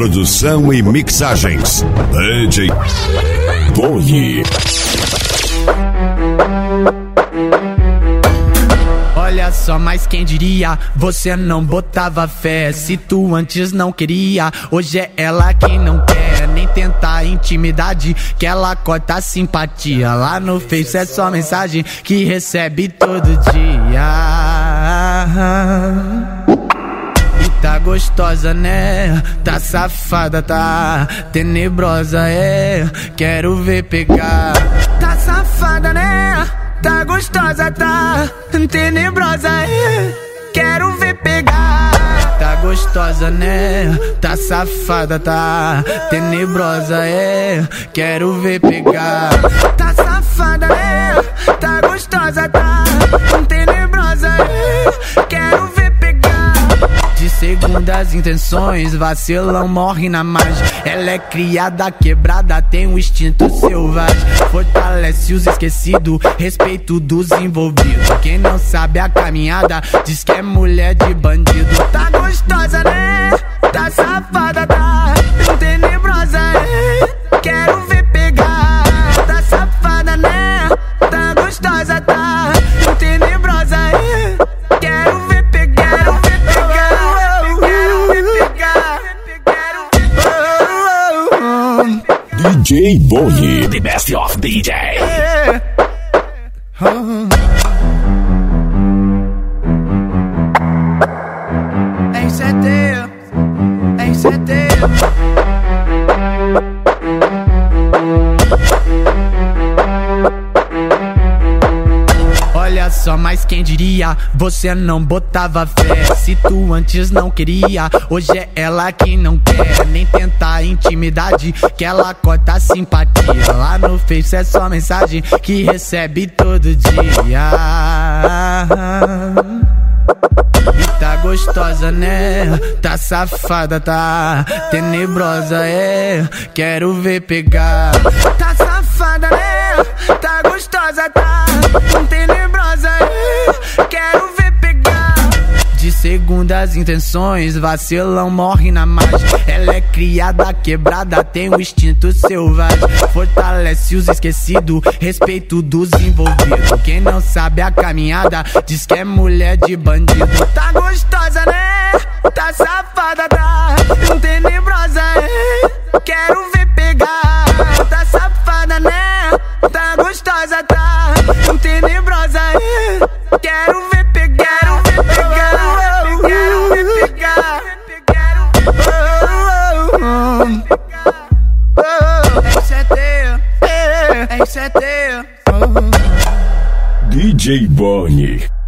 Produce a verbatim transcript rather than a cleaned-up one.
Produção e mixagens D J Boni. Olha só, mas quem diria, você não botava fé. Se tu antes não queria, hoje é ela quem não quer nem tentar intimidade, que ela corta a simpatia. Lá no Face é só mensagem que recebe todo dia. E tá gostosa, né? Tá safada, tá tenebrosa, é. Quero ver pegar. Tá safada, né? Tá gostosa, tá tenebrosa, é. Quero ver pegar. Tá gostosa, né? Tá safada, tá tenebrosa, é. Quero ver pegar. Tá safada, né? Tá gostosa, tá tenebrosa, é. Quero ver pegar. De segundas intenções, vacilão morre na margem. Ela é criada, quebrada, tem um instinto selvagem. Fortalece os esquecidos, respeito dos envolvidos. Quem não sabe a caminhada, diz que é mulher de bandido. Tá gostosa, né? Tá safada, tá tenebrosa, é. Quero ver pegar. Tá safada, né? Tá gostosa, tá tenebrosa, é. Quero ver pegar. Quero ver pegar. Quero ver pegar. D J Boni, The best of D J. Em setembro, em setembro. Olha só, mas quem diria, você não botava fé. Se tu antes não queria, hoje é ela quem não quer nem tentar intimidade, que ela corta a simpatia. Lá no Face é só mensagem que recebe todo dia. E tá gostosa, né? Tá safada, tá tenebrosa, é. Quero ver pegar. Tá safada, né? Tá gostosa, tá tenebrosa, é. Quero ver pegar. De segundas intenções, vacilão morre na margem. Ela é criada, quebrada, tem um instinto selvagem. Fortalece os esquecidos, respeito dos envolvidos. Quem não sabe a caminhada, diz que é mulher de bandido. Tá gostosa, né? Tá safada, tá tenebrosa, é. Quero ver pegar. Tá safada, né? Tá gostosa, tá tenebrosa, é. Quero ver pegar. Quero ver pegar. Quero ver pegar. Em setembro, em setembro. D J Boni.